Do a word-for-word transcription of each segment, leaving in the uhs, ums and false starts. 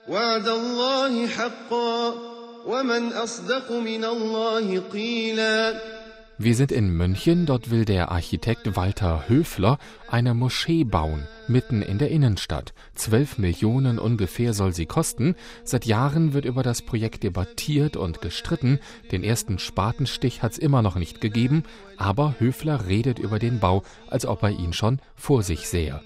وعد الله حقا ومن أصدق من الله قيلا. Wir sind in München, dort will der Architekt Walter Höfler eine Moschee bauen, mitten in der Innenstadt. Zwölf Millionen ungefähr soll sie kosten. Seit Jahren wird über das Projekt debattiert und gestritten. Den ersten Spatenstich hat's immer noch nicht gegeben, aber Höfler redet über den Bau, als ob er ihn schon vor sich sähe.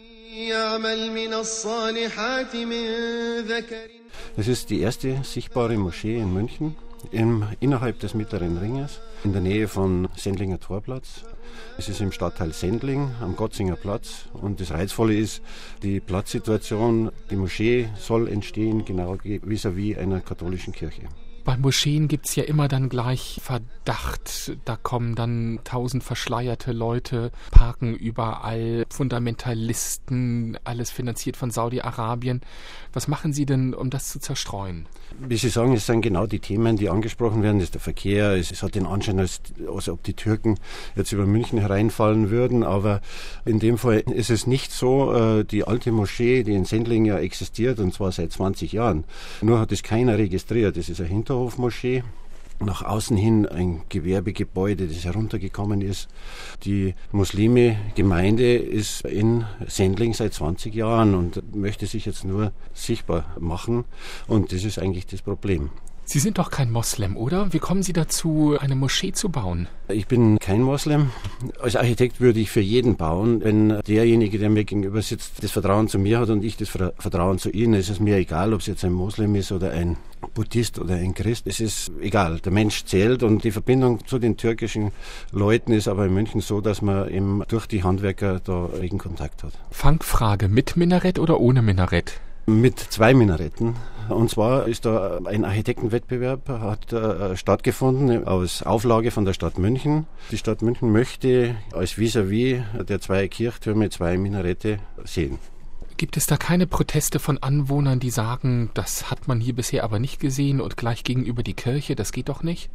Es ist die erste sichtbare Moschee in München. Im, innerhalb des Mittleren Ringes, in der Nähe von Sendlinger Torplatz. Es ist im Stadtteil Sendling am Gotzinger Platz und das Reizvolle ist die Platzsituation. Die Moschee soll entstehen genau vis-à-vis einer katholischen Kirche. Bei Moscheen gibt's ja immer dann gleich Verdacht, da kommen dann tausend verschleierte Leute, parken überall, Fundamentalisten, alles finanziert von Saudi-Arabien. Was machen Sie denn, um das zu zerstreuen? Wie Sie sagen, es sind genau die Themen, die angesprochen werden. Das ist der Verkehr. Es, es hat den Anschein, als, als ob die Türken jetzt über München hereinfallen würden. Aber in dem Fall ist es nicht so. Die alte Moschee, die in Sendling ja existiert, und zwar seit zwanzig Jahren, nur hat es keiner registriert. Das ist eine Hinterhofmoschee. Nach außen hin ein Gewerbegebäude, das heruntergekommen ist. Die Muslime-Gemeinde ist in Sendling seit zwanzig Jahren und möchte sich jetzt nur sichtbar machen. Und das ist eigentlich das Problem. Sie sind doch kein Moslem, oder? Wie kommen Sie dazu, eine Moschee zu bauen? Ich bin kein Moslem. Als Architekt würde ich für jeden bauen. Wenn derjenige, der mir gegenüber sitzt, das Vertrauen zu mir hat und ich das Vertrauen zu Ihnen, ist es mir egal, ob es jetzt ein Moslem ist oder ein Buddhist oder ein Christ. Es ist egal. Der Mensch zählt und die Verbindung zu den türkischen Leuten ist aber in München so, dass man eben durch die Handwerker da regen Kontakt hat. Fangfrage, mit Minarett oder ohne Minarett? Mit zwei Minaretten. Und zwar ist da ein Architektenwettbewerb hat äh, stattgefunden aus Auflage von der Stadt München. Die Stadt München möchte als vis-à-vis der zwei Kirchtürme zwei Minarette sehen. Gibt es da keine Proteste von Anwohnern, die sagen, das hat man hier bisher aber nicht gesehen und gleich gegenüber die Kirche, das geht doch nicht?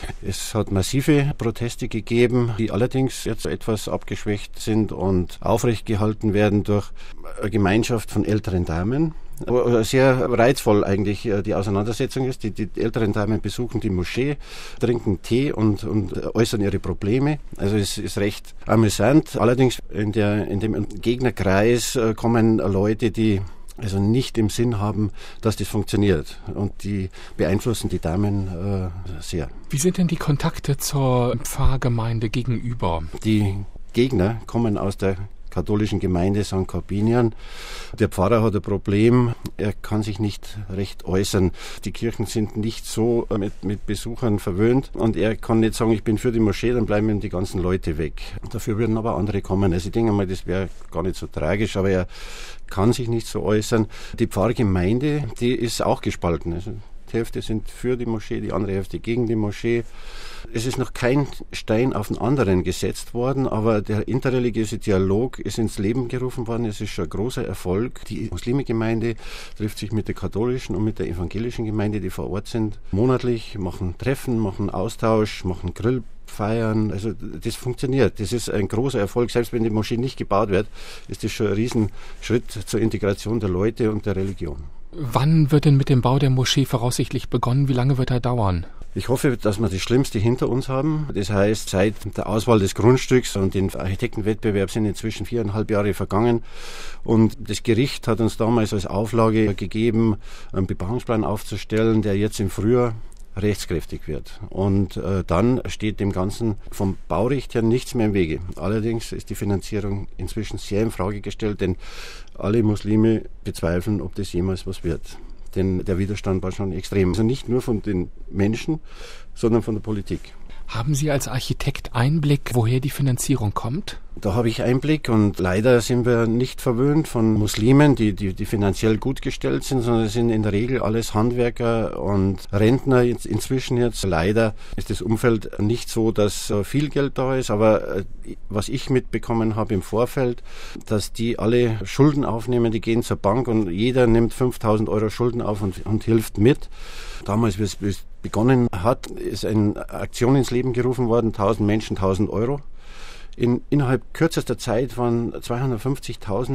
Es hat massive Proteste gegeben, die allerdings jetzt etwas abgeschwächt sind und aufrecht gehalten werden durch eine Gemeinschaft von älteren Damen. Sehr reizvoll eigentlich die Auseinandersetzung ist. Die, die älteren Damen besuchen die Moschee, trinken Tee und, und äußern ihre Probleme. Also es ist recht amüsant. Allerdings in, der, in dem Gegnerkreis kommen Leute, die also nicht im Sinn haben, dass das funktioniert. Und die beeinflussen die Damen äh, sehr. Wie sind denn die Kontakte zur Pfarrgemeinde gegenüber? Die Gegner kommen aus der katholischen Gemeinde Sankt Korbinian. Der Pfarrer hat ein Problem, er kann sich nicht recht äußern. Die Kirchen sind nicht so mit, mit Besuchern verwöhnt und er kann nicht sagen, ich bin für die Moschee, dann bleiben ihm die ganzen Leute weg. Dafür würden aber andere kommen. Also ich denke mal, das wäre gar nicht so tragisch, aber er kann sich nicht so äußern. Die Pfarrgemeinde, die ist auch gespalten. Also die Hälfte sind für die Moschee, die andere Hälfte gegen die Moschee. Es ist noch kein Stein auf den anderen gesetzt worden, aber der interreligiöse Dialog ist ins Leben gerufen worden. Es ist schon ein großer Erfolg. Die Muslime-Gemeinde trifft sich mit der katholischen und mit der evangelischen Gemeinde, die vor Ort sind, monatlich, machen Treffen, machen Austausch, machen Grillfeiern. Also das funktioniert. Das ist ein großer Erfolg. Selbst wenn die Moschee nicht gebaut wird, ist das schon ein Riesenschritt zur Integration der Leute und der Religion. Wann wird denn mit dem Bau der Moschee voraussichtlich begonnen? Wie lange wird er dauern? Ich hoffe, dass wir das Schlimmste hinter uns haben. Das heißt, seit der Auswahl des Grundstücks und dem Architektenwettbewerb sind inzwischen viereinhalb Jahre vergangen. Und das Gericht hat uns damals als Auflage gegeben, einen Bebauungsplan aufzustellen, der jetzt im Frühjahr rechtskräftig wird. Und äh, dann steht dem Ganzen vom Baurecht her nichts mehr im Wege. Allerdings ist die Finanzierung inzwischen sehr in Frage gestellt, denn alle Muslime bezweifeln, ob das jemals was wird. Denn der Widerstand war schon extrem. Also nicht nur von den Menschen, sondern von der Politik. Haben Sie als Architekt Einblick, woher die Finanzierung kommt? Da habe ich Einblick und leider sind wir nicht verwöhnt von Muslimen, die, die, die finanziell gut gestellt sind, sondern es sind in der Regel alles Handwerker und Rentner inzwischen jetzt. Leider ist das Umfeld nicht so, dass viel Geld da ist, aber was ich mitbekommen habe im Vorfeld, dass die alle Schulden aufnehmen, die gehen zur Bank und jeder nimmt fünftausend Euro Schulden auf und, und hilft mit. Damals, wie es begonnen hat, ist eine Aktion ins Leben gerufen worden, tausend Menschen, tausend Euro. In, innerhalb kürzester Zeit waren zweihundertfünfzigtausend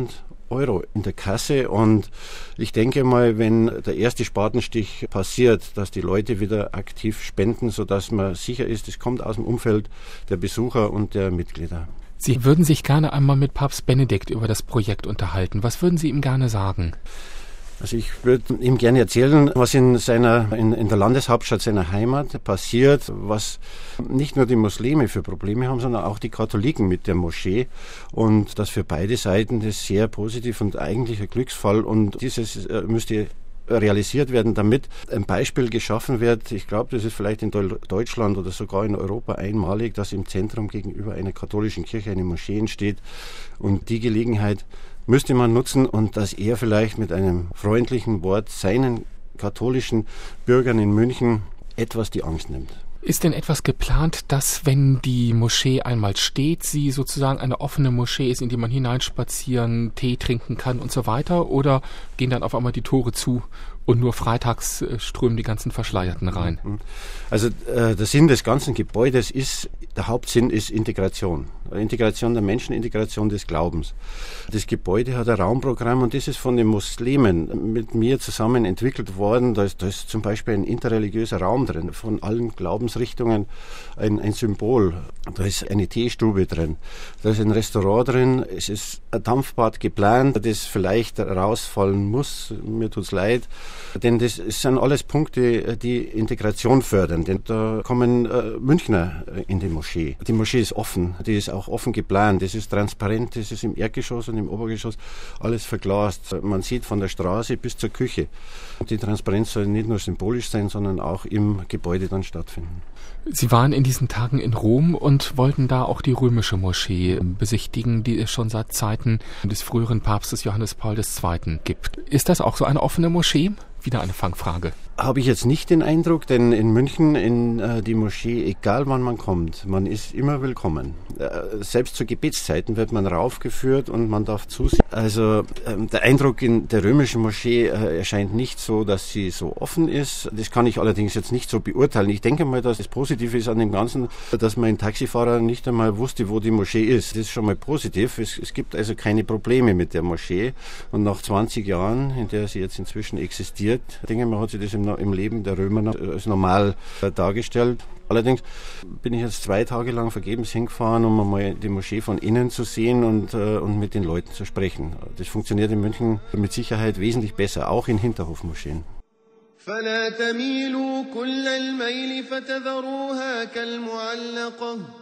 Euro in der Kasse. Und ich denke mal, wenn der erste Spatenstich passiert, dass die Leute wieder aktiv spenden, sodass man sicher ist, es kommt aus dem Umfeld der Besucher und der Mitglieder. Sie würden sich gerne einmal mit Papst Benedikt über das Projekt unterhalten. Was würden Sie ihm gerne sagen? Also ich würde ihm gerne erzählen, was in seiner, in, in der Landeshauptstadt seiner Heimat passiert, was nicht nur die Muslime für Probleme haben, sondern auch die Katholiken mit der Moschee, und das für beide Seiten das sehr positiv und eigentlich ein Glücksfall, und dieses äh, müsste realisiert werden, damit ein Beispiel geschaffen wird. Ich glaube, das ist vielleicht in Deutschland oder sogar in Europa einmalig, dass im Zentrum gegenüber einer katholischen Kirche eine Moschee entsteht, und die Gelegenheit müsste man nutzen, und dass er vielleicht mit einem freundlichen Wort seinen katholischen Bürgern in München etwas die Angst nimmt. Ist denn etwas geplant, dass, wenn die Moschee einmal steht, sie sozusagen eine offene Moschee ist, in die man hineinspazieren, Tee trinken kann und so weiter? Oder gehen dann auf einmal die Tore zu und nur freitags strömen die ganzen Verschleierten rein? Also äh, der Sinn des ganzen Gebäudes ist, der Hauptsinn ist Integration. Integration der Menschen, Integration des Glaubens. Das Gebäude hat ein Raumprogramm, und das ist von den Muslimen mit mir zusammen entwickelt worden. Da ist, da ist zum Beispiel ein interreligiöser Raum drin, von allen Glaubensrichtungen ein, ein Symbol. Da ist eine Teestube drin, da ist ein Restaurant drin, es ist ein Dampfbad geplant, das vielleicht rausfallen muss, mir tut's leid, denn das sind alles Punkte, die Integration fördern, denn da kommen äh, Münchner in die Moschee. Die Moschee ist offen, die ist auch offen geplant, das ist transparent, das ist im Erdgeschoss und im Obergeschoss alles verglast. Man sieht von der Straße bis zur Küche. Die Transparenz soll nicht nur symbolisch sein, sondern auch im Gebäude dann stattfinden. Sie waren in diesen Tagen in Rom und wollten da auch die römische Moschee besichtigen, die es schon seit Zeiten des früheren Papstes Johannes Paul der Zweite gibt. Ist das auch so eine offene Moschee? Wieder eine Fangfrage. Habe ich jetzt nicht den Eindruck, denn in München, in äh, die Moschee, egal wann man kommt, man ist immer willkommen. Äh, selbst zu Gebetszeiten wird man raufgeführt und man darf zusehen. Also äh, der Eindruck in der römischen Moschee äh, erscheint nicht so, dass sie so offen ist. Das kann ich allerdings jetzt nicht so beurteilen. Ich denke mal, dass das Positive ist an dem Ganzen, dass mein Taxifahrer nicht einmal wusste, wo die Moschee ist. Das ist schon mal positiv. Es, es gibt also keine Probleme mit der Moschee. Und nach zwanzig Jahren, in der sie jetzt inzwischen existiert, ich denke mal, hat sie das im, im Leben der Römer noch als normal äh, dargestellt. Allerdings bin ich jetzt zwei Tage lang vergebens hingefahren, um einmal die Moschee von innen zu sehen und, äh, und mit den Leuten zu sprechen. Das funktioniert in München mit Sicherheit wesentlich besser, auch in Hinterhofmoscheen. فلا تميلوا كل الميل فتذروها كالمعلقة